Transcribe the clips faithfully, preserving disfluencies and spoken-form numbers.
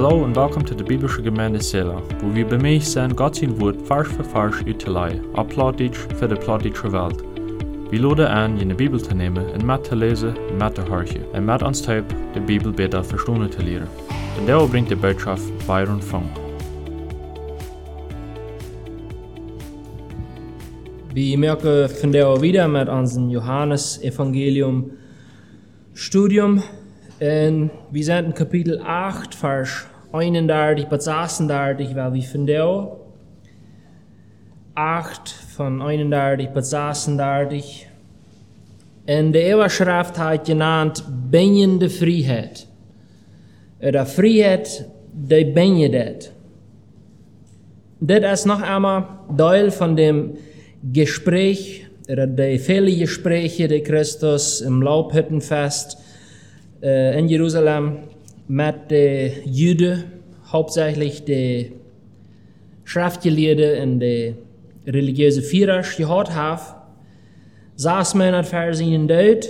Hallo und willkommen zu der Biblische Gemeinde Seela, wo wir bemüht sind, Gott sein Wort Vers für Vers auszuleihen, auf Plattdeutsch für die plattdeutsche Welt. Wir laden an, jene Bibel zu nehmen und mit zu lesen und mit zu hören und mit uns Teil die Bibel besser verstehen zu lernen. Und der bringt die Botschaft bei und von. Wir merken von der wieder mit unserem Johannes-Evangelium Studium. Und wir sind in Kapitel acht, Vers einunddreißig bis sechsunddreißig, weil wir von der acht von einunddreißig bis sechsunddreißig. Und die Überschrift hat genannt, Benjende Freiheit. Oder Freiheit, die benjedet. Das ist noch einmal Teil von dem Gespräch, oder die vielen Gespräche, die Christus im Laubhüttenfest äh, in Jerusalem mit den Juden, hauptsächlich die Schriftgelehrten und die religiösen Führer gehabt haben, saß man in Vers ihnen dort.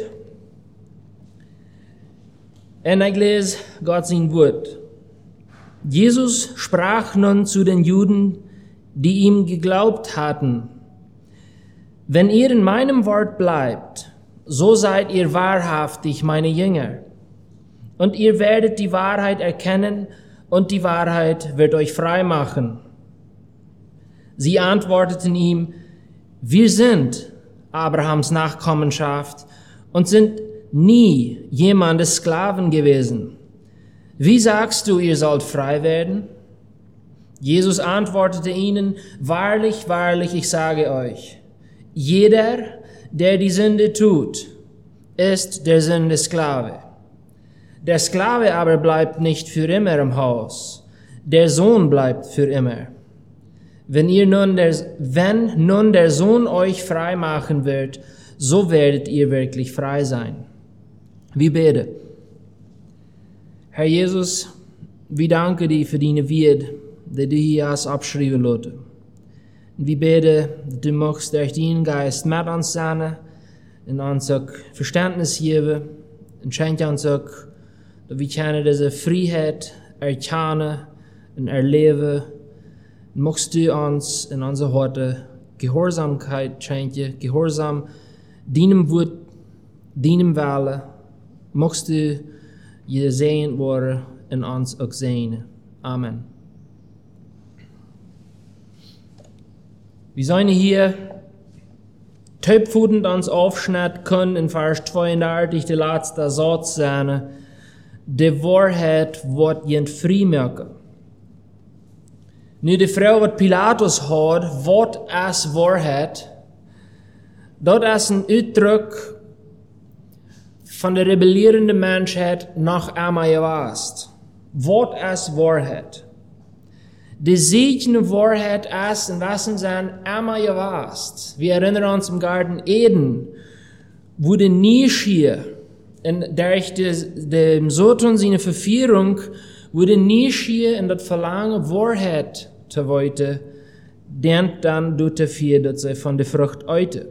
Und ich lese Gott sein Wort. Jesus sprach nun zu den Juden, die ihm geglaubt hatten: Wenn ihr in meinem Wort bleibt, so seid ihr wahrhaftig meine Jünger. Und ihr werdet die Wahrheit erkennen, und die Wahrheit wird euch frei machen. Sie antworteten ihm: Wir sind Abrahams Nachkommenschaft und sind nie jemandes Sklaven gewesen. Wie sagst du, ihr sollt frei werden? Jesus antwortete ihnen: Wahrlich, wahrlich, ich sage euch, jeder, der die Sünde tut, ist der Sünde Sklave. Der Sklave aber bleibt nicht für immer im Haus, der Sohn bleibt für immer. Wenn ihr nun der, wenn nun der Sohn euch frei machen wird, so werdet ihr wirklich frei sein. Wir beten. Herr Jesus, wir danken dir für deine Wort, die du hier hast abschreiben lassen. Wir beten, dass du möchtest durch deinen Geist mit uns sein und uns auch Verständnis geben und schenke uns auch, dass wir können diese Freiheit erkennen und erleben. Und möchtest du uns in unsere Worte Gehorsamkeit schenken, Gehorsam deinem Wort, deinem Wille. Möchtest du gesehen worden und uns auch sehen. Amen. Wir sollen hier tippfudend uns aufschneiden können in Vers zweiunddreißig, der letzte Satz sein. Die Wahrheit wird jen frei machen. Nu die Frau, wat Pilatus hat, wat is Wahrheit? Dat is een uitdruk van de rebellierende mensheid nach einmal geweest. Wat is Wahrheit? Die siegende Wahrheit ist in wessen sein einmal geweest. Wir erinnern uns im Garten Eden, wo die Nische, und durch dem Satan seine Verführung, wo die Nische in das Verlangen Wahrheit zu wollen, dient dann dafür, dass sie von der Frucht euten.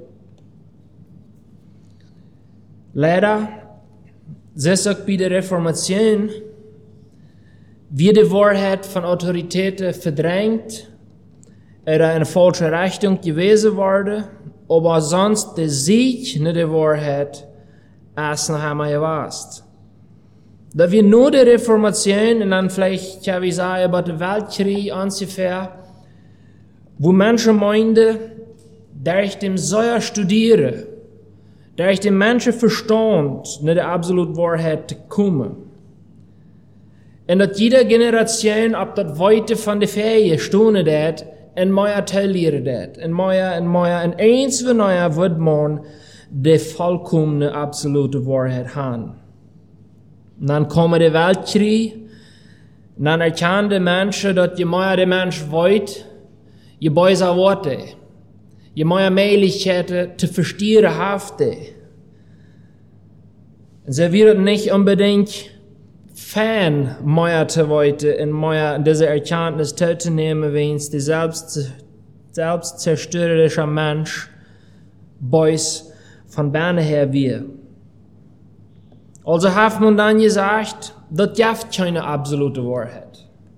Leider, das auch bei der Reformation, wird die Wahrheit von Autoritäten verdrängt oder in eine falsche Richtung gewesen worden, aber sonst der Sieg nicht der Wahrheit ist noch einmal gewesen. Da wir nur die Reformation und dann vielleicht, ja, wie sagen, über den Weltkrieg ungefähr, wo Menschen meinen, durch dem Säuer studieren, durch den Menschen Verstand, nicht die absolute Wahrheit zu kommen. Und dass jede Generation ab das Weite von der Ferien stunden dat, und mehr teilieren dat, und mehr, und mehr, und eins für neuer wird man die vollkommene, absolute Wahrheit haben. Und dann kommen die Weltkrieg, und dann erkennen die Menschen, dass je mehr der Mensch weiß, je besser wird er. Je mehr Möglichkeiten zu verstehen hat er. Und sie wird nicht unbedingt Fan mehr zu wollen und mehr diese Erkenntnis teilzunehmen, wenn es der selbst, selbstzerstörerische Mensch Boys von Berne her wir. Also hat man dann gesagt, das gibt keine absolute Wahrheit.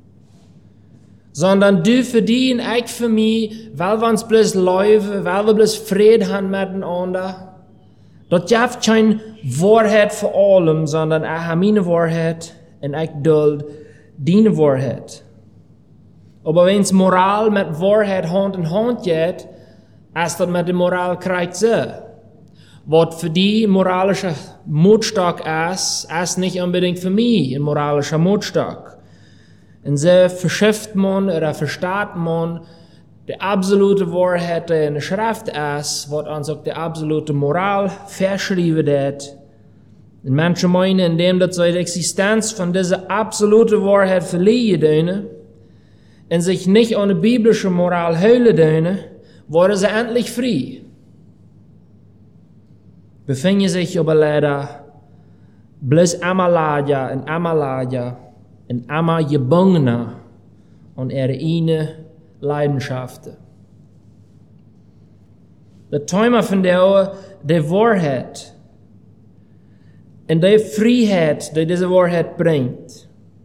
sondern du für die und ich für mich, weil wir uns bloß leben, weil wir bloß Frieden haben miteinander. Das gibt keine Wahrheit für allem, sondern ich habe meine Wahrheit und ich duld deine Wahrheit. Aber wenn es Moral mit Wahrheit Hand in Hand geht, ist das mit der Moral kriegt so. Was für die moralischer Mutstock ist, ist nicht unbedingt für mich ein moralischer Mutstock. Und so verschifft man oder versteht man die absolute Wahrheit, die in der Schrift ist, was uns auch die absolute Moral verschrieben wird. Und manche meinen, indem das so die Existenz von dieser absoluten Wahrheit verliehen und sich nicht an die biblische Moral halten, worden sie endlich frei. Befinden sich aber leider bloß Amalaja und Amalaja und Amma gebunden an ihre eigenen Leidenschaften. Das Thema von der, der Wahrheit und die Freiheit, die diese Wahrheit bringt.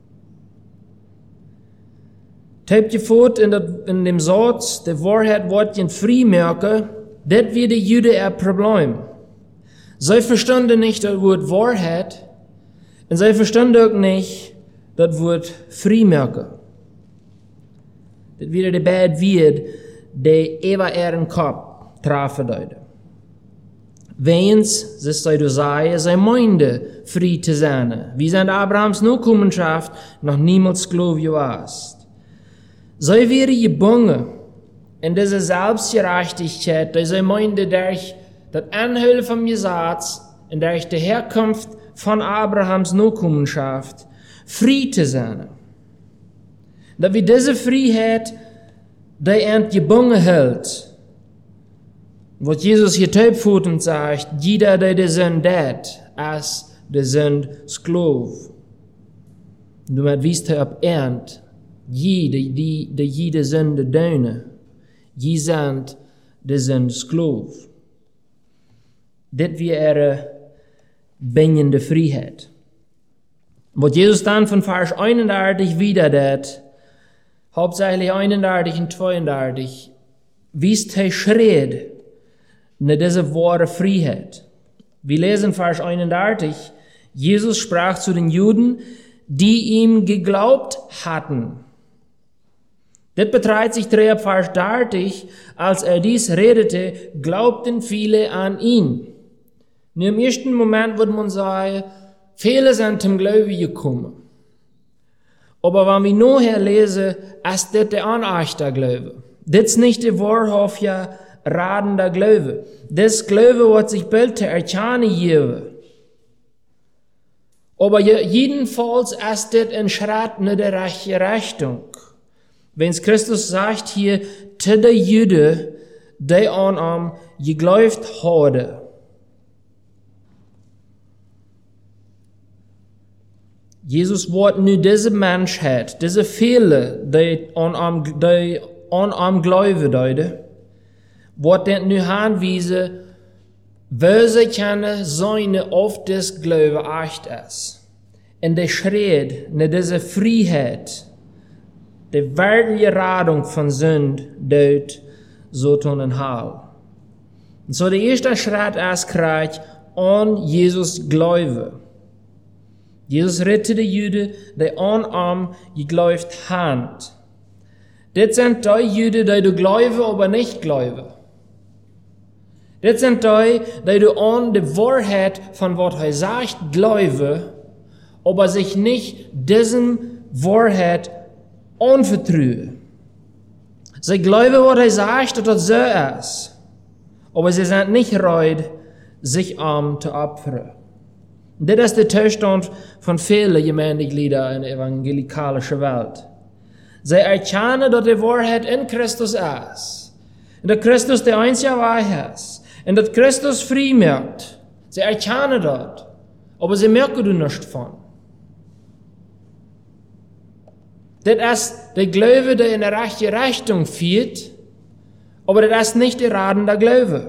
Habt ihr fort in, in dem Satz, die Wahrheit wird ihr frei merken, das wird die Juden ein Problem. Sie verstanden nicht das Wort Wahrheit und sie verstanden auch nicht das Wort frei merken. Das wird die beiden Wort, die über ihren Kopf trafen deuten. Weens, das sei du sei, sei meinde frei zu sein, wie sind Abrahams Nachkommenschaft noch niemals Glaube gewesen. Sie wäre gebunden in diese Selbstgerechtigkeit, die sie meinte, durch das Anhören vom Gesetz und durch die Herkunft von Abrahams Nachkommenschaft frei zu sein. Da wir diese Freiheit, die er gebunden hält, was Jesus hier teilfutend sagt, jeder, der die Sünde hat, als der Sünde Sklav. Und damit wisst ihr ab Ernt, jede, die, die jede Sünde döne, je sind der Sünde Sklav. Das wäre ihre bindende Freiheit. Was Jesus dann von Vers einunddreißig wieder dat, hauptsächlich einunddreißig und zweiunddreißig, wies er schreit nach dieser wahre Freiheit. Wir lesen Vers einunddreißig, Jesus sprach zu den Juden, die ihm geglaubt hatten. Das betreibt sich drei Vers dreißig, als er dies redete, glaubten viele an ihn. Nur im ersten Moment würde man sagen, viele sind zum Glauben gekommen. Aber wenn wir nachher lesen, ist das der unechte Glaube. Das ist nicht der wahrhaftige, radende Glaube. Das Glaube, was sich bald zu erkennen geben. Aber jedenfalls ist das ein Schritt in der rechten Richtung. Wenn Christus sagt hier, zu den Juden, die an ihm geglaubt haben. Jesus wird nur diese Menschheit, diese viele, die an ihm, die an ihm glauben, deuten, wird den nur anweisen, weil sie können seine auf das Glaube echt ist. Und der schreit nach dieser Freiheit, die wirkliche Radung von Sünde, Tod, Satan und Hall. Und so der erste Schritt ist gleich an Jesus glauben. Jesus rettete die Juden, die an ihm geglaubt haben. Das sind die Juden, die du glauben, aber nicht glauben. Das sind die, die du an die Wahrheit von was er sagt glauben, aber sich nicht diesen Wahrheit anvertrauen. Sie glauben, was er sagt, dass das so ist, aber sie sind nicht bereit, sich ihm zu opfern. Das ist der Zustand von vielen Gemeindegliedern in der evangelikalischen Welt. Sie erkennen, dass die Wahrheit in Christus ist. Und dass Christus der einzige Wahrheit ist. Und dass Christus frei macht. Sie erkennen das. Aber sie merken nichts von. Das ist der Glaube, der in die rechte Richtung führt. Aber das ist nicht der radende Glaube.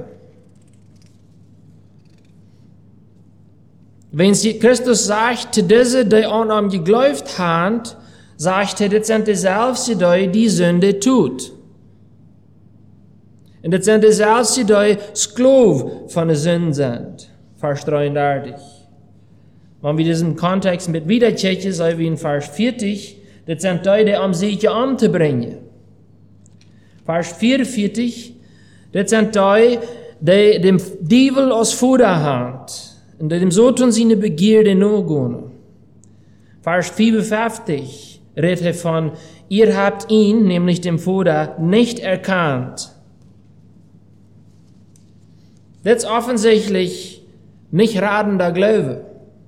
Wenn Christus sagt, zu diese, die an ihm geglaubt haben, sagt er, das sind dieselben die die Sünde tut. Und das sind dieselben die Sklaven von der Sünde sind. Vers dreiunddreißig. Wenn wir diesen Kontext mit wiederchecken, so wie in Vers vierzig, das sind die, die am Sieg umzubringen. Vers vierundvierzig, das sind die, die dem Teufel aus Futter haben und die dem so tun seine Begierde nachgehen. Vers fünfundfünfzig redet er von, ihr habt ihn, nämlich dem Futter, nicht erkannt. Das ist offensichtlich nicht ratender Glaube.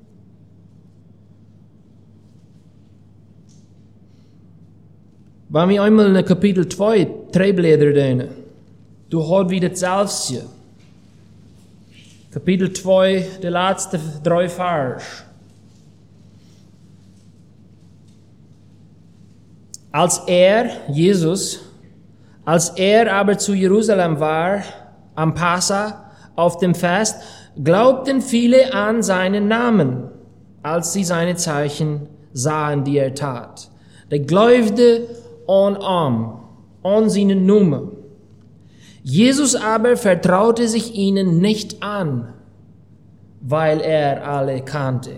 Wenn wir einmal in Kapitel zwei Treibläder deinen, du hast wieder das selbst. Kapitel zwei, der letzte drei Vers. Als er, Jesus, als er aber zu Jerusalem war, am Passa, auf dem Fest, glaubten viele an seinen Namen, als sie seine Zeichen sahen, die er tat. Der glaubte an ihm, an seine Nummer. Jesus aber vertraute sich ihnen nicht an, weil er alle kannte.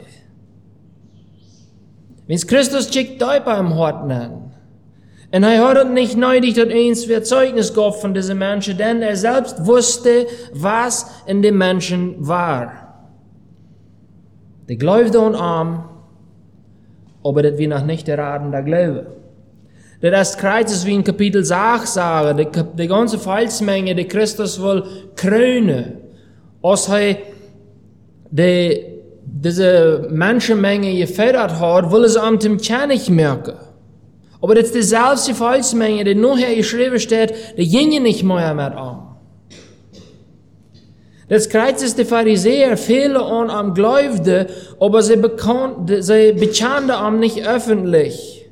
Wenn Christus schickt euch beim Horten an, und er hat nicht nötig, dass eins für Zeugnis gab von diesen Menschen, denn er selbst wusste, was in den Menschen war. Der glaubte an ihm, aber das wir noch nicht erraten, der Glaube. Das Kreuz ist wie in Kapitel sechs sagen, die, die ganze Volksmenge, die Christus will krönen, als er die, diese Menschenmenge gefördert hat, will es am dem nicht merken. Aber das ist dieselbe Volksmenge, die nachher geschrieben steht, die gingen nicht mehr mit ihm. Das Kreuz ist die Pharisäer, viele an ihm glaubten, aber sie, sie bekannten ihm nicht öffentlich.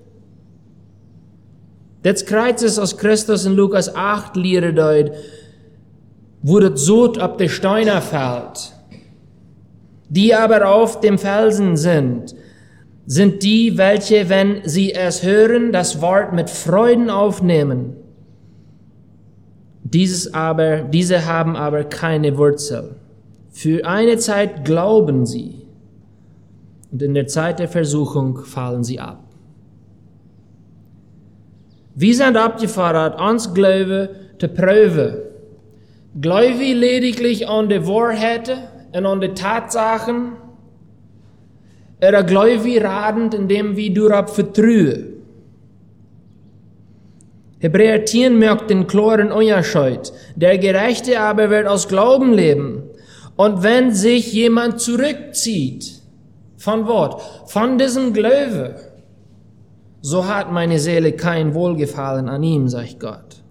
Das Kreuz ist aus Christus in Lukas acht lehrt dort, wo das Sod ab der Steine fällt. Die aber auf dem Felsen sind, sind die, welche, wenn sie es hören, das Wort mit Freuden aufnehmen. Dieses aber, diese haben aber keine Wurzel. Für eine Zeit glauben sie, und in der Zeit der Versuchung fallen sie ab. Wir sind abgefordert, uns Glaube zu prüfen. Glaube ich lediglich an die Wahrheit und an die Tatsachen, oder glaube ich radend, indem wir darauf vertrauen? Hebräer zehn merkt den klaren Unterschied. Der Gerechte aber wird aus Glauben leben. Und wenn sich jemand zurückzieht, von Wort, von diesem Glaube, so hat meine Seele kein Wohlgefallen an ihm, sagt Gott.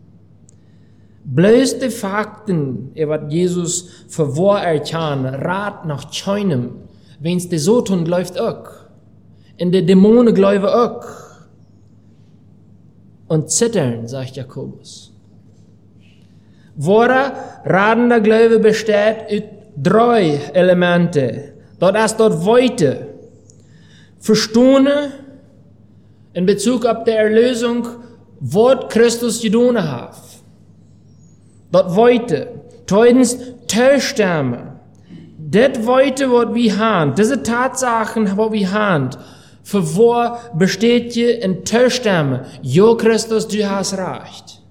Bloß die Fakten, was Jesus für wahr erkannt, rat nach keinem, wenn's die so tun, läuft auch. Und die Dämonen glauben auch. Und zittern, sagt Jakobus. Wahrer, radender Glaube besteht aus drei Elemente. Das ist dort Weite. Verstehen in Bezug auf die Erlösung, was Christus getan hat. Das Weite. Zweitens, Teilstämme. Das Weite, was wir haben, diese Tatsachen, was wir haben, für wo besteht je in Teilstämme. Jo, Christus, du hast recht.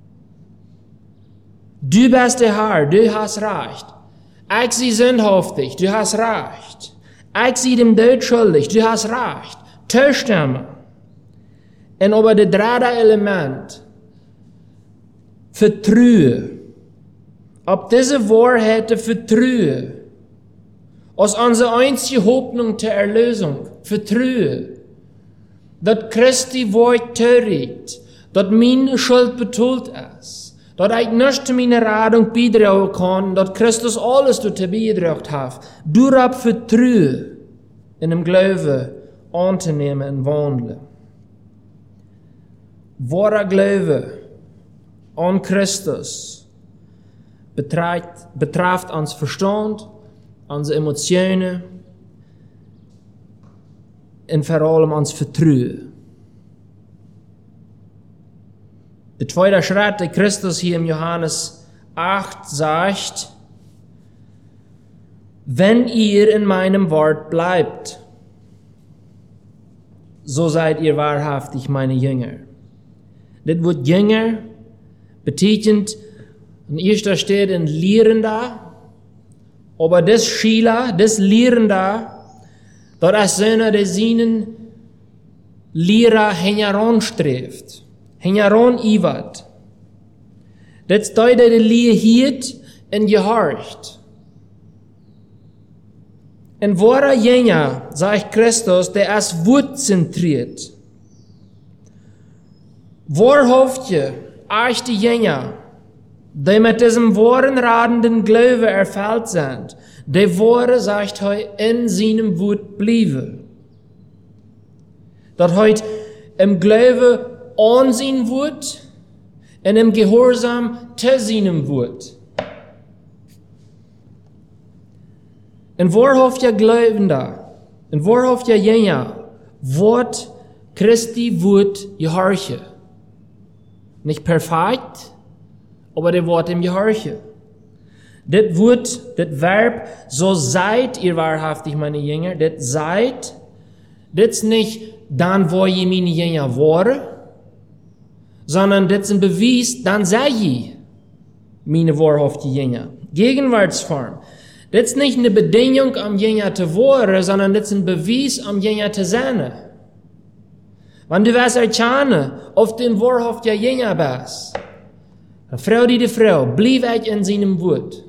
Du bist der Herr, du hast recht. Ich sie sündhaftig, du hast recht. Ich sie dem Tod schuldig, du hast recht. Teilstämme. Und aber das dritte Element, Vertrauen. Ob diese Wahrheit Vertrauen, aus unserer einzigen Hoffnung zur Erlösung, Vertrauen, dass Christi Wort trägt, dass meine Schuld betont ist, dass ich nicht zu meiner Radung beitragen kann, dass Christus alles dazu beigetragen hat, darauf Vertrauen in dem Glauben anzunehmen und wandeln. Wahrer Glaube an Christus betrifft, betrifft uns Verstand, unsere Emotionen und vor allem uns Vertrauen. Der zweite Schritt, der Christus hier im Johannes acht sagt, wenn ihr in meinem Wort bleibt, so seid ihr wahrhaftig meine Jünger. Das Wort Jünger betekent, an erster Stelle ein Lehrender, aber das Schüler, das Lehrender, dort ist einer, der seinen Lehrer heranstrebt, heran iwat. Das ist der, der Lehre hielt und gehorcht. Ein wahrer Jünger, sagt Christus, der ist wortzentriert. Wahrhaftige, echte Jünger, die mit diesem wahren radenden Glaube erfüllt sind, die Wahre, sagt er, in seinem Wort blieben. Dat heute im Glaube an sein Wort und im Gehorsam zu seinem Wort. Ein wahrhaftiger Glaubender, ein wahrhaftiger Jünger, wird Christi Wort gehorchen. Nicht perfekt, aber der Wort im Gehorchen. Das Wort, das Verb, so seid ihr wahrhaftig meine Jünger, das seid, das ist nicht dann, wo ihr meine Jünger waren, sondern das ist ein Beweis, dann seid ihr meine wahrhaftigen Jünger. Gegenwartsform. Das ist nicht eine Bedingung, am Jünger zu werden, sondern das ist ein Beweis, am Jünger zu sein. Wenn du was erkennen, ob du ein wahrhaftiger Jünger bist, eine Frau, die die Frau, blieb ich in seinem Wort.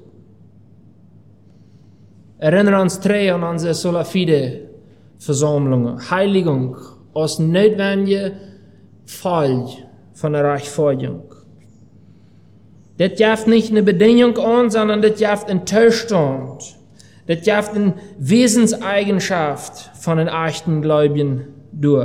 Erinnere uns drei an unsere Sola Fide Versammlungen. Heiligung als notwendige Folge von der Rechtfertigung. Das gibt nicht eine Bedingung an, sondern das gibt einen Zustand. Das gibt eine Wesenseigenschaft von den echten Gläubigen durch.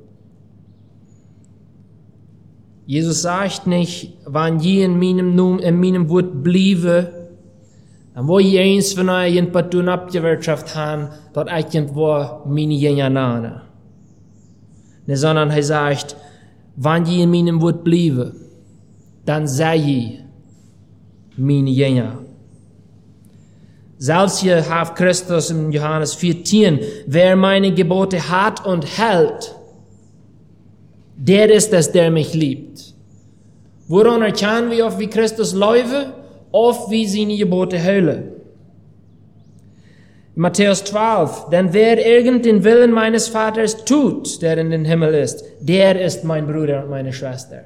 Jesus sagt nicht, wenn je in meinem Namen, in meinem Wort bliebe, dann wo je eins von euch ein paar Tun abgewirtschaftet haben, dort irgendwo meine Jünger nahe. Ne, sondern er sagt, wenn je in meinem Wort bliebe, dann sei je meine Jünger. Selbst hier hat Christus in Johannes vierzehn, wer meine Gebote hat und hält, der ist es, der mich liebt. Woran erkennen wir, ob wie Christus läuft, auf wie seine Gebote hören? Matthäus zwölf, denn wer irgend den Willen meines Vaters tut, der in den Himmel ist, der ist mein Bruder und meine Schwester.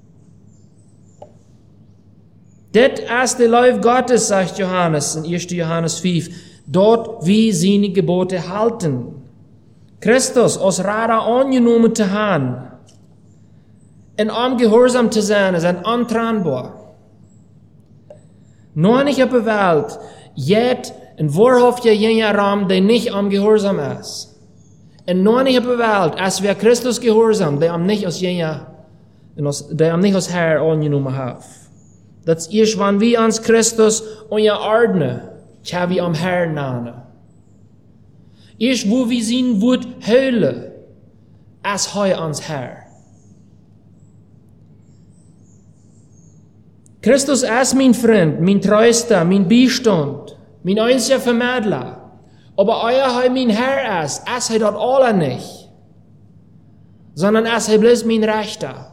Das ist der Lauf Gottes, sagt Johannes in erster Johannes fünf, dort wie seine Gebote halten. Christus aus Rada angenommen zu haben, und am Gehorsam zu sein, ist untrennbar. Nur nicht auf der Welt, jet ein wahrhaftiger Jüngerraum, der nicht am Gehorsam ist. Und nur nicht auf der Welt, als wir Christus Gehorsam, der am nicht als Jünger, der am nicht als Herr angenommen hat. Das ist, wenn wir uns Christus unser ordnen, kann wir am Herrn nahen. Erst wo wir sein Wort hören, als heu ans Herr. Christus ist mein Freund, mein Treuster, mein Beistand, mein einziger Vermittler. Aber euer Heu mein Herr ist, ist er dort alle nicht. Sondern ist er bloß mein Rechter.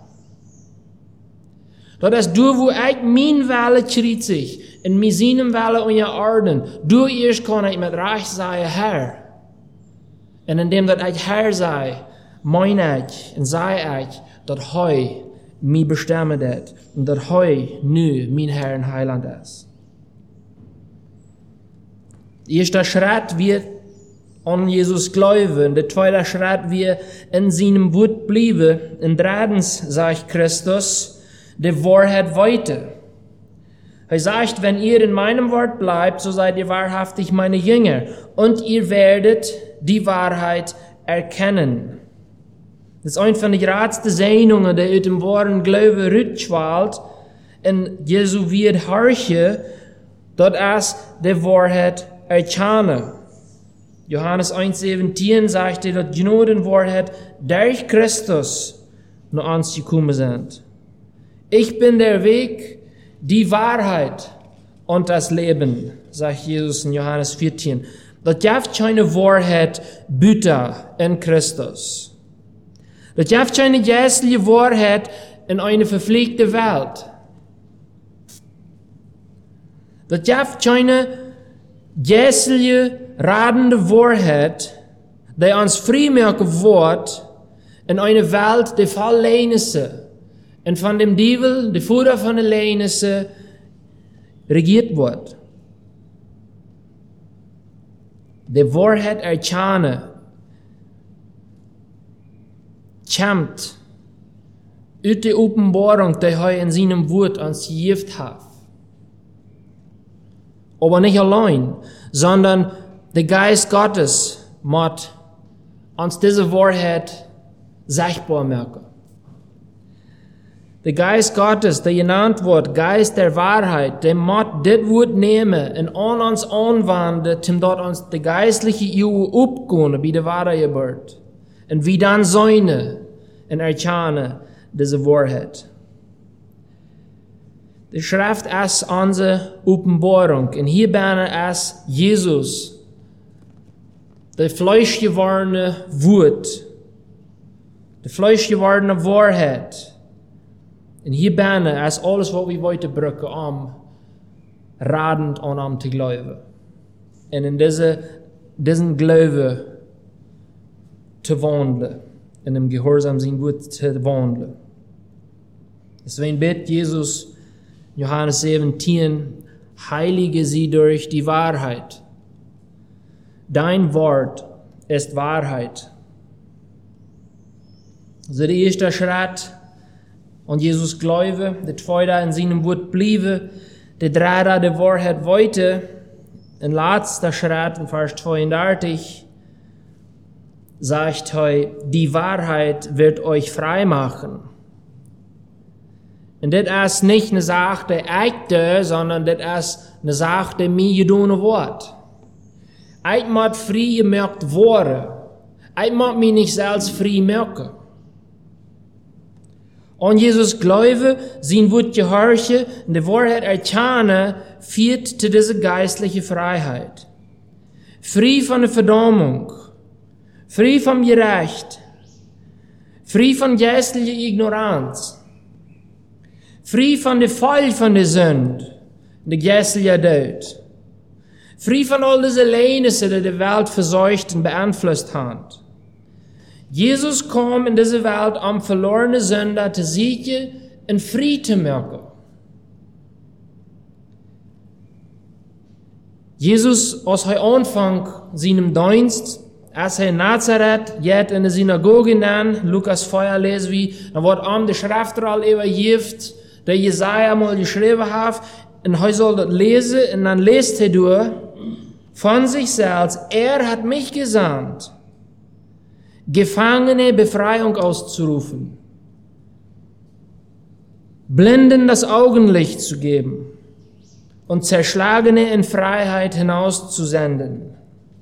Dort ist du, wo ich mein Welle kritzig, in mir seinem Welle unter Orden, du erst kann ich mit Recht sein, Herr. Und indem dat ich Herr sei, mein ich und sei ich, dat Heu mich bestimmen det, und dat Heu nu mein Herr und Heiland ist. Der erste Schritt wird an Jesus glauben, der zweite Schritt wird in seinem Wort bleiben, und drittens sagt Christus, die Wahrheit weiter. Er sagt, wenn ihr in meinem Wort bleibt, so seid ihr wahrhaftig meine Jünger, und ihr werdet die Wahrheit erkennen. Das ist eine von den ratsten Segnungen, die aus dem wahren Glauben rütschwalt, und Jesu wird horchen, dort ist die Wahrheit erkennen. Johannes eins siebzehn sagt, dass die Gnadenwahrheit durch Christus noch uns gekommen sind. Ich bin der Weg, die Wahrheit und das Leben, sagt Jesus in Johannes vierzehn. Das gibt keine Wahrheit büter in Christus. Das gibt keine geistliche Wahrheit in eine verpflegte Welt. Das gibt keine geistliche, radende Wahrheit, die uns freimachen wird in eine Welt, die voll Lehnisse und von dem Teufel, der Futter von der Lehnisse, regiert wird. Die Wahrheit erkennen, kämpft uit die Offenbarung, die er in seinem Wort uns gegeben hat. Aber nicht allein, sondern der Geist Gottes muss uns diese Wahrheit sichtbar machen. Der Geist Gottes, der genannt wird, Geist der Wahrheit, der muss das Wort nehmen und an uns anwenden, um dort uns die geistliche Ehe aufgehen, wie der Wahrheit gebührt. Und wie dann seine und erkennen diese Wahrheit. Die Schrift ist unsere Offenbarung. Und hier bin es Jesus, der fleischgewordene Wort, die fleischgewordene Wahrheit. Und hier bin es alles, was wir heute brauchen, um radend und um zu glauben. Und in diese, diesen Glaube zu wandeln. In dem Gehorsam sein Wort zu wandeln. Deswegen bittet Jesus, Johannes siebzehn, heilige sie durch die Wahrheit. Dein Wort ist Wahrheit. Also der erste Schritt, und Jesus glaube, der zweite in seinem Wort bliebe, der dritte der Wahrheit weiter, ein letzter Schritt in Vers zweiunddreißig, sagt er, die Wahrheit wird euch frei machen. Und das ist nicht eine Sache der Echte, sondern das ist eine Sache der mir getan wird. Ich muss frei gemacht werden. Ich muss mich nicht selbst frei machen. Und Jesus glaube, sein Wort gehorche und die Wahrheit erkennen, führt zu dieser geistlichen Freiheit. Frei von der Verdammung, frei vom Gerecht, frei von geistlicher Ignoranz, frei von der Fall von der Sünde, der geistlichen Tod, frei von all diesen Lehnissen, die die Welt verseucht und beeinflusst hat. Jesus kam in diese Welt, um verlorene Sünder zu siegen und frei zu machen. Jesus, als er anfang seinem Dienst, als er in Nazareth, jetzt in der Synagoge nahm, Lukas vier lesen wir, dann wird ihm die Schriftroll übergeben, der Jesaja mal geschrieben hat, und er soll das lesen, und dann lest er durch, von sich selbst, er hat mich gesandt, Gefangene Befreiung auszurufen, Blinden das Augenlicht zu geben und Zerschlagene in Freiheit hinauszusenden.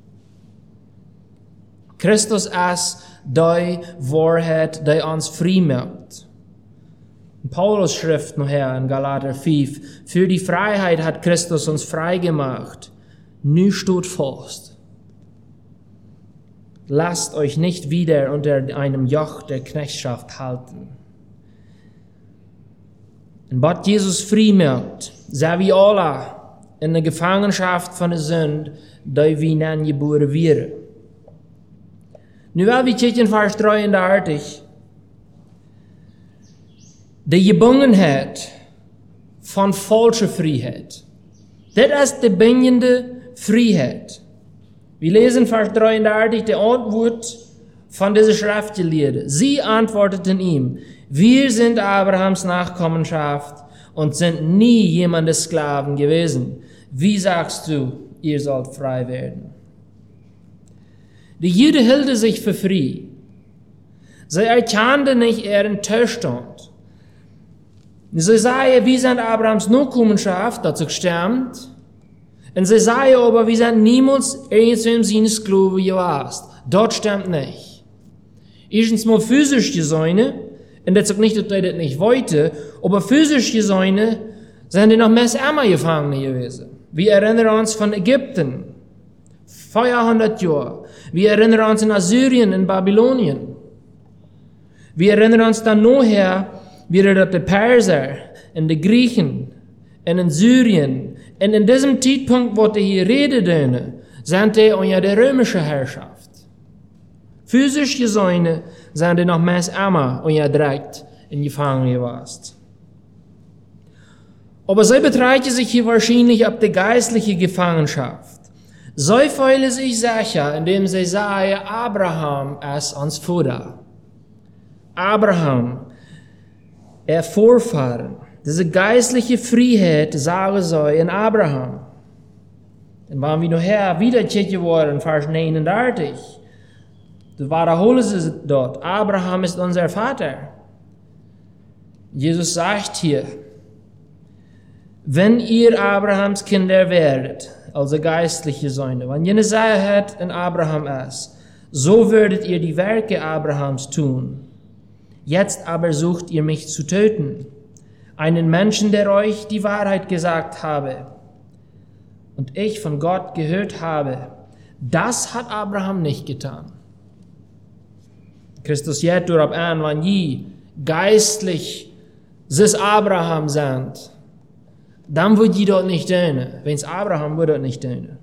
Christus ist die Wahrheit, die uns frei macht. Paulus schrift nachher in Galater fünf, für die Freiheit hat Christus uns frei gemacht. Nu steht fest. Lasst euch nicht wieder unter einem Joch der Knechtschaft halten. Und was Jesus frei macht, sei wie alle in der Gefangenschaft von der Sünde, die wir dann geboren werden. Nu will wir kijken in Vers dreiunddreißig. Die Gebungenheit von falscher Freiheit. Das ist die bindende Freiheit. Wir lesen Vers dreiunddreißig, die Antwort von dieser Schriftgelehrten. Sie antworteten ihm, wir sind Abrahams Nachkommenschaft und sind nie jemandes Sklaven gewesen. Wie sagst du, ihr sollt frei werden? Die Juden hielten sich für frei. Sie erkannten nicht ihren Zustand. Sie sagen, wir sind Abrahams Nachkommenschaft, dazu gestimmt. Und sie sagen aber, wir sind niemals irgendwem seine Sklaven gewesen. Das stimmt nicht. Erstens mal physisch gesehen, Und das ist auch nicht, dass er das nicht wollte, aber physisch gesehen sind die noch mehr ärmer Gefangene gewesen. Wir erinnern uns von Ägypten, vierhundert Jahre. Wir erinnern uns in Assyrien, in Babylonien. Wir erinnern uns dann nachher, wieder die Perser, und die Griechen, und in Syrien. Und in diesem Zeitpunkt, wo die hier reden, sind die unter der römischen Herrschaft. Physisch gesehen sind die noch mehr ärmer unterdrückt in Gefangen gewesen. Aber sie betreiben sich hier wahrscheinlich auf die geistliche Gefangenschaft. So fühlen sich sicher, indem sie sagen, Abraham ist uns Vater. Abraham, er Vorfahren. Diese geistliche Freiheit, sagen sie in Abraham. Und wenn wir nachher wieder checken wollen, Vers neununddreißig, da wiederholen sie dort, Abraham ist unser Vater. Jesus sagt hier, wenn ihr Abrahams Kinder werdet, also geistliche Söhne, wenn ihr eine Seite in Abraham ist, so würdet ihr die Werke Abrahams tun. Jetzt aber sucht ihr mich zu töten, einen Menschen, der euch die Wahrheit gesagt habe und ich von Gott gehört habe. Das hat Abraham nicht getan. Christus jet door op aan, wanneer je geistlich sis Abraham sind, dann wird je dort nicht dönen. Wenn's Abraham wird dort nicht dönen.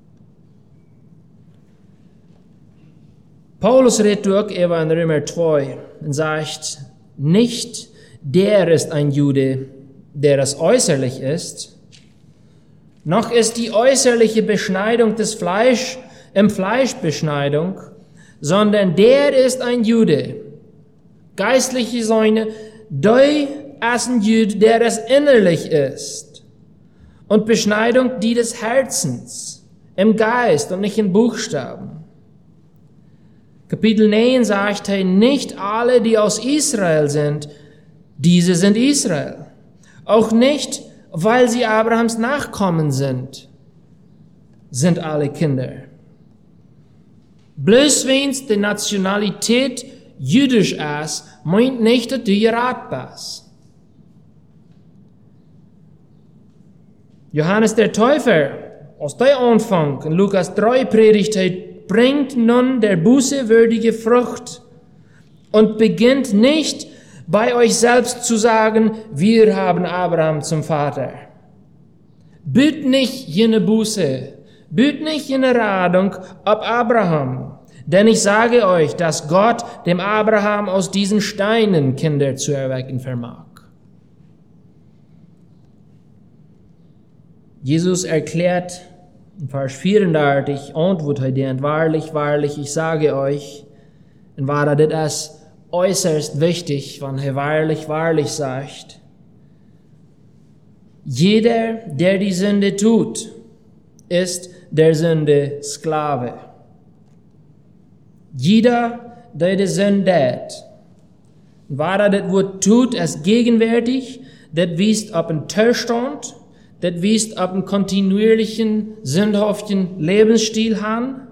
Paulus redet auch über in Römer zwei und sagt, nicht der ist ein Jude, der es äußerlich ist, noch ist die äußerliche Beschneidung des Fleisch im Fleisch Beschneidung, sondern der ist ein Jude. Geistliche Söhne, der ist ein Jude, der es innerlich ist. Und Beschneidung die des Herzens, im Geist und nicht in Buchstaben. Kapitel neun sagt er, nicht alle, die aus Israel sind, diese sind Israel. Auch nicht, weil sie Abrahams Nachkommen sind, sind alle Kinder. Bloß wenn's die Nationalität jüdisch ist, meint nicht, dass du gerat bist. Johannes der Täufer, aus der Anfang, in Lukas drei predigt, bringt nun der Buße würdige Frucht und beginnt nicht bei euch selbst zu sagen, wir haben Abraham zum Vater. Büt nicht jene Buße, büt nicht jene Radung ab Abraham, denn ich sage euch, dass Gott dem Abraham aus diesen Steinen Kinder zu erwecken vermag. Jesus erklärt in Vers vierunddreißig, antwortet er, wahrlich, wahrlich, ich sage euch, und war das äußerst wichtig, wenn er wahrlich, wahrlich sagt, jeder, der die Sünde tut, ist der Sünde Sklave. Jeder, der die Sünde tut, war das Wort tut, ist gegenwärtig, das wiest auf einen Zustand, das wiest auf einen kontinuierlichen, sündhaften Lebensstil an.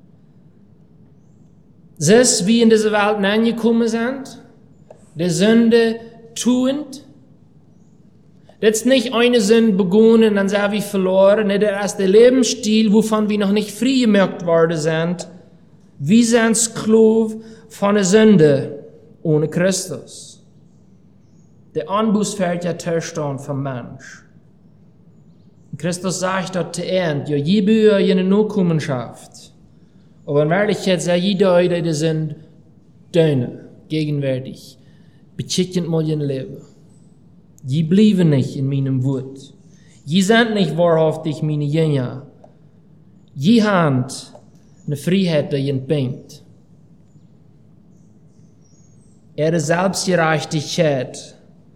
Das, wie in diese Welt angekommen sind, die Sünde tuend. Das ist nicht eine Sünde begonnen, dann sind wir verloren. Das ist der Lebensstil, wovon wir noch nicht frei gemacht worden sind. Wir sind Sklaven von der Sünde ohne Christus. Der anbußfertige Zustand vom Mensch. Christus sagt dort zu Ende, ja, je büher jene Nachkommenschaft. Aber in Wirklichkeit sei jeder, der die sind, döne, gegenwärtig, bezichtigt mal ihr Leben. Je blieben nicht in meinem Wort. Je sind nicht wahrhaftig meine Jünger. Je haben eine Freiheit, die entbingt. Ihre Selbstgerechtigkeit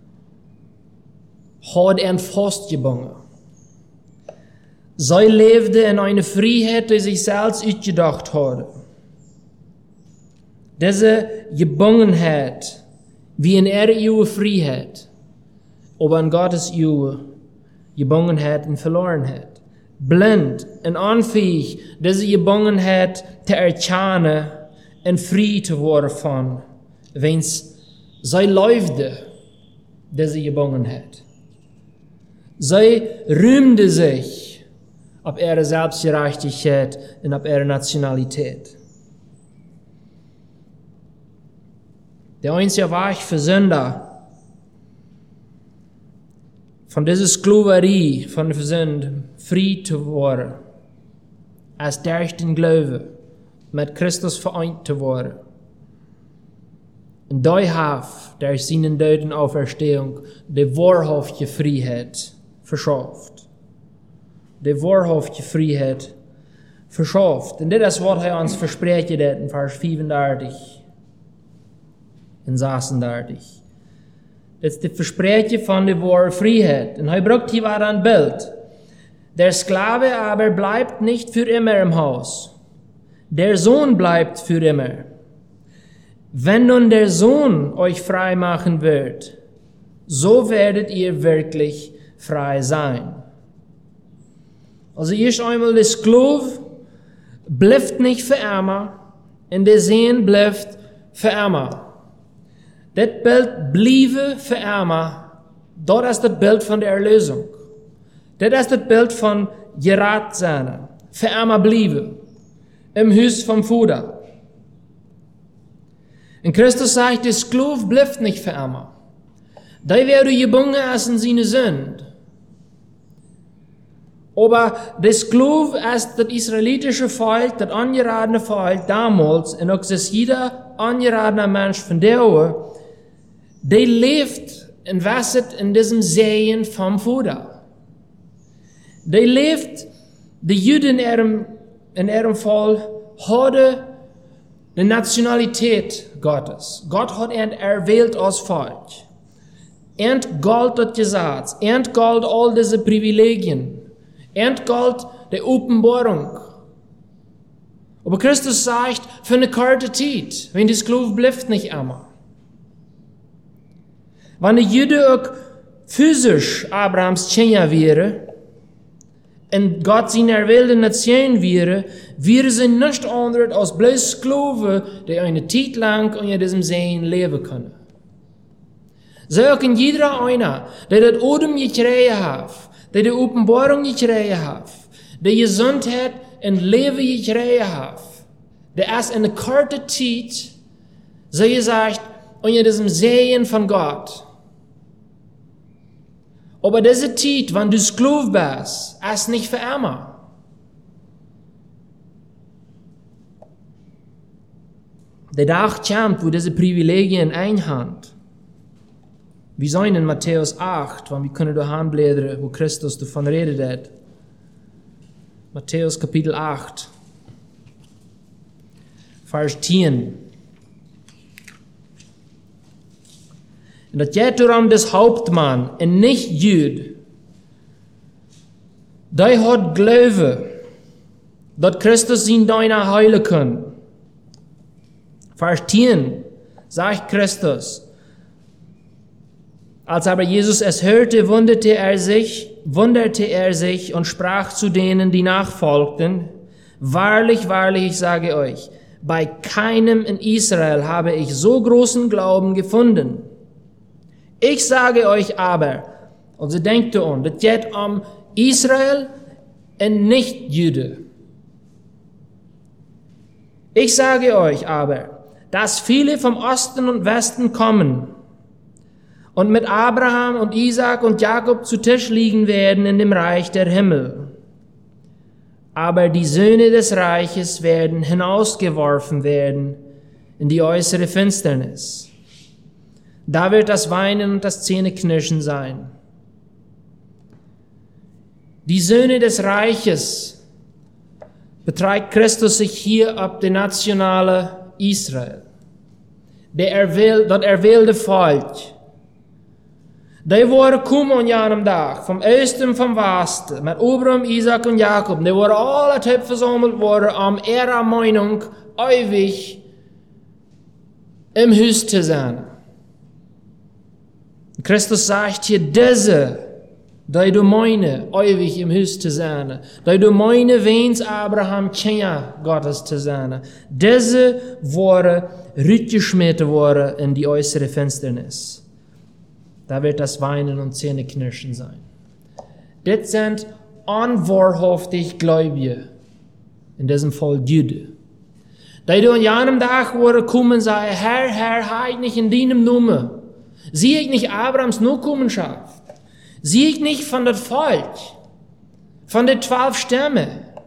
hat er festgebunden. Sie lebte in einer Freiheit, die sich selbst ausgedacht hat. Diese Gebungenheit, wie in ihrer Ehe Freiheit, aber in Gottes Ehe Gebungenheit und Verlorenheit. Blind und unfähig, diese Gebungenheit zu erkennen und frei zu werden von, wenn's Zij leefde, die sie gebongen hat. Zij rühmte sich auf ihre Selbstgerechtigkeit und auf ihre Nationalität. Der einzige Weg für Sünder, von dieser Sklaverei von Sünden frei zu werden, als durch den Glaube mit Christus vereint zu werden. Und durch hat durch seinen Tod und Auferstehung die wahrhaftige Freiheit verschafft. Die wahrhaftige Freiheit verschafft. Und das ist, was er uns verspricht in Vers vierunddreißig und sechsunddreißig. Das ist das Versprechen von der wahren Freiheit. Und er braucht hier ein Bild. Der Sklave aber bleibt nicht für immer im Haus. Der Sohn bleibt für immer. Wenn nun der Sohn euch frei machen wird, so werdet ihr wirklich frei sein. Also erst einmal, der Sklave bleibt nicht für immer, und der Sohn bleibt für immer. Das Bild bliebe für immer, dort ist das Bild von der Erlösung. Das ist das Bild von gerat sein, für immer bliebe, im Haus vom Vater. Und Christus sagt, der Sklave bleibt nicht für immer. Der werde gebunden als in seine Sünde. Aber der Sklave ist das israelitische Volk, das angeradene Volk damals, und auch das jeder angeradene Mensch von der Uhr, der lebt und wässert in diesem Sehen vom Vater. Der lebt, die Juden in ihrem, in ihrem Volk, haben die Nationalität Gottes. Gott hat ihn erwählt als Volk. Ent galt das Gesetz, ent galt all diese Privilegien, ent galt die Offenbarung. Aber Christus sagt, für eine kurze Zeit, wenn die Sklave bleibt nicht immer. Wenn die Juden auch physisch Abrahams Kinder wäre, und Gott seine erwählte Nation wäre, wäre sie nicht anders als bloß Sklaven, die eine Zeit lang unter diesem Sehen leben können. So auch in jeder einer, der das Odem gekriegt hat, der die Offenbarung gekriegt hat, der Gesundheit und Leben gekriegt hat, der erst in einer kurzen Zeit, so gesagt, unter diesem Sehen von Gott. Aber diese Zeit, wenn du Sklave bist, ist nicht für immer. Der Tag kommt, wo diese Privilegien einhand. Wir sind in Matthäus acht, wenn wir können da anblättern, wo Christus davon redet hat. Matthäus Kapitel acht, Vers zehn. Und das geht darum, des Hauptmann und nicht Jüd. Der hat Glaube, dass Christus ihn deiner heilen kann. Vers zehn sagt Christus, als aber Jesus es hörte, wunderte er sich, wunderte er sich und sprach zu denen, die nachfolgten, wahrlich, wahrlich, ich sage euch, bei keinem in Israel habe ich so großen Glauben gefunden. Ich sage euch aber, also denkt daran, das geht um Israel und nicht Jüde. Ich sage euch aber, dass viele vom Osten und Westen kommen und mit Abraham und Isaac und Jakob zu Tisch liegen werden in dem Reich der Himmel. Aber die Söhne des Reiches werden hinausgeworfen werden in die äußere Finsternis. Da wird das Weinen und das Zähneknirschen sein. Die Söhne des Reiches betreibt Christus sich hier auf die nationale Israel. Der erwähl, das erwählte Volk. Die waren kommen an jenem Tag, vom Osten, vom Westen, mit Abraham, Isaac und Jakob. Die waren alle Typen versammelt worden, um ihrer Meinung ewig im Haus zu sein. Christus sagt hier, diese da du meine, ewig im Haus zu sein, da du meine, wens Abraham Kinder Gottes zu sein. Diese Worte rütgeschmiert worden in die äußere Finsternis. Da wird das Weinen und Zähneknirschen sein. Das sind unwahrhaftig Gläubige, in diesem Fall Juden. Da du an jenem Tag wurde kommen, sei, Herr, Herr, ha ich nicht in deinem Namen. Sieh ich nicht Abrahams Nachkommenschaft? Sieh ich nicht von das Volk, von den zwölf Stämmen?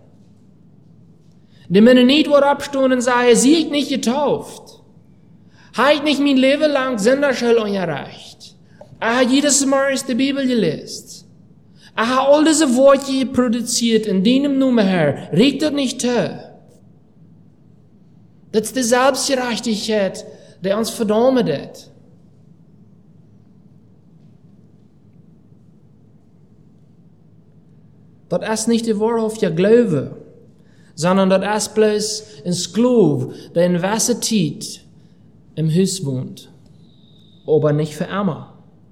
Die Mennoniten wurde abstunden, sei, sieh ich nicht getauft? Ha ich nicht mein Leben lang Sünderschuld unerreicht? Er hat jedes Mal aus der Bibel gelesen. Er hat all diese Worte produziert in deinem Namen, Herr. Regt das nicht zu. Das ist die Selbstgerechtigkeit, die uns verdammt hat. Das ist nicht die wahrhaftige Glaube, sondern das ist bloß ein Sklave, der in weißer Zeit im Haus wohnt, aber nicht für immer.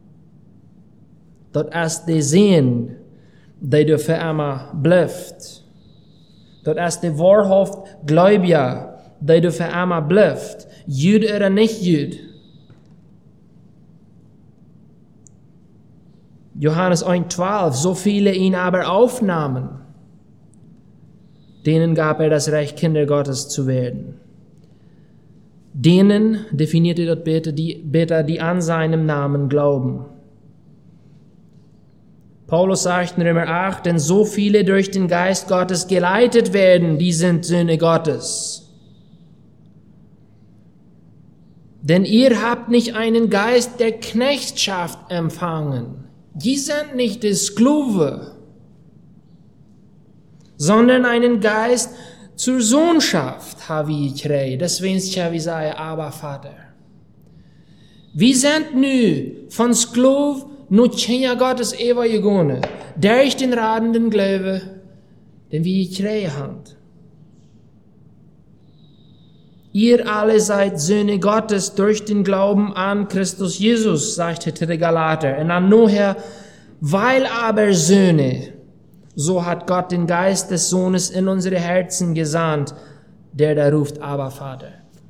Das ist der Sinn, der du für immer bleibt. Das ist der wahrhaft Gläubige, der du für immer bleibt. Jud oder nicht Jud. Johannes eins zwölf, so viele ihn aber aufnahmen, denen gab er das Recht, Kinder Gottes zu werden. Denen definierte dort Beter, die, Beter, die an seinem Namen glauben. Paulus sagt in Römer acht, denn so viele durch den Geist Gottes geleitet werden, die sind Söhne Gottes. Denn ihr habt nicht einen Geist der Knechtschaft empfangen. Die sind nicht die Sklave, sondern einen Geist zur Sohnschaft habe ich gekriegt. Deswegen habe ich sagen, aber Vater. Wir sind nu von Sklav nur Kinder Gottes ewig gegangen, durch den radenden Glaube, den wir gekriegt haben. Ihr alle seid Söhne Gottes durch den Glauben an Christus Jesus, sagt er zu den Galater. Und dann nachher, weil aber Söhne, so hat Gott den Geist des Sohnes in unsere Herzen gesandt, der da ruft, aber Vater.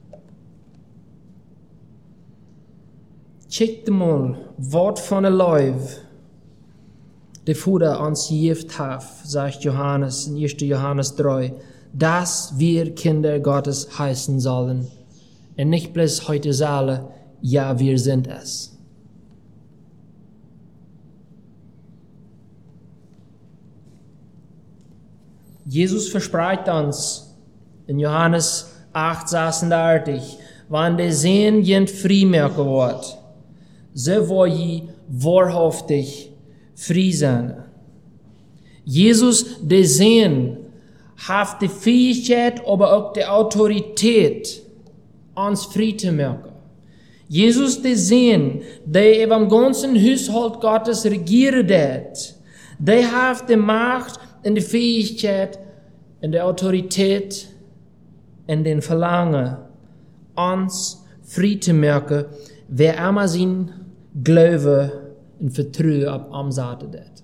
Checkt mal, Wort von der Leib, der Vater uns gegift hat, sagt Johannes in erster Johannes drei, dass wir Kinder Gottes heißen sollen. Und nicht bloß heute sagen, ja, wir sind es. Jesus verspricht uns in Johannes acht sechsunddreißig, wann der Sehen jent freimerken wird, so wo je wahrhaftig frei sein. Jesus, der Sehen, hat die Fähigkeit, aber auch die Autorität, uns frei zu machen. Jesus, der Sehen, der im ganzen Haushalt Gottes regiert hat, der hat die Macht und die Fähigkeit und die Autorität und den Verlangen, uns frei zu machen, wer immer sein Glaube und Vertrauen ab umsetzen hat.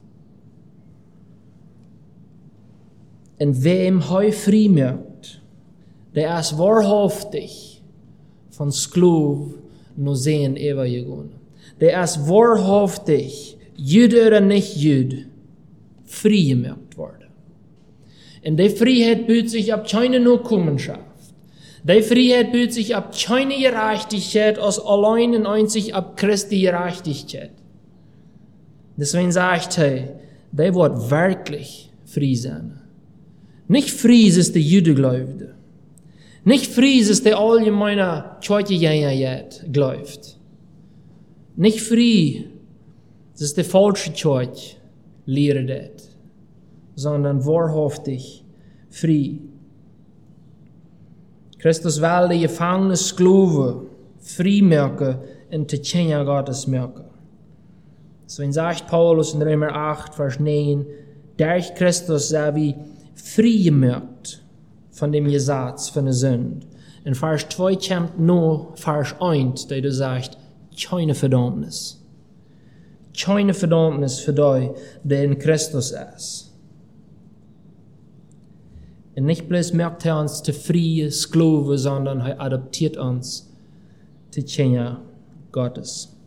Und wer ihm heu frei macht, der ist wahrhaftig von Sklav nur sehen ewig gegangen. Der ist wahrhaftig, Jude oder nicht Jude, frei gemacht worden. Und die Freiheit büht sich ab keine Nachkommenschaft. Die Freiheit büht sich ab keine Gerechtigkeit aus allein und einzig ab Christi Gerechtigkeit. Deswegen sagt er, der wird wirklich frei sein. Nicht Fries ist der Judengläubige. Nicht Fries ist der allgemeine Kirchegänger glaubt. Nicht Fries ist der falsche Kirche lehrt das, sondern wahrhaftig frei. Christus will die gefangene Sklave frei machen und die Kinder Gottes machen. Deswegen sagt Paulus in Römer acht, Vers neun, durch Christus sei wie frei gemacht von dem Gesetz von der Sünde. In Vers zwei kommt nur Vers eins, der du sagst, keine Verdammnis. keine Verdammnis für die, der in Christus ist. Und nicht bloß macht er uns zu freie Sklaven, sondern er adoptiert uns zu Kinder Gottes.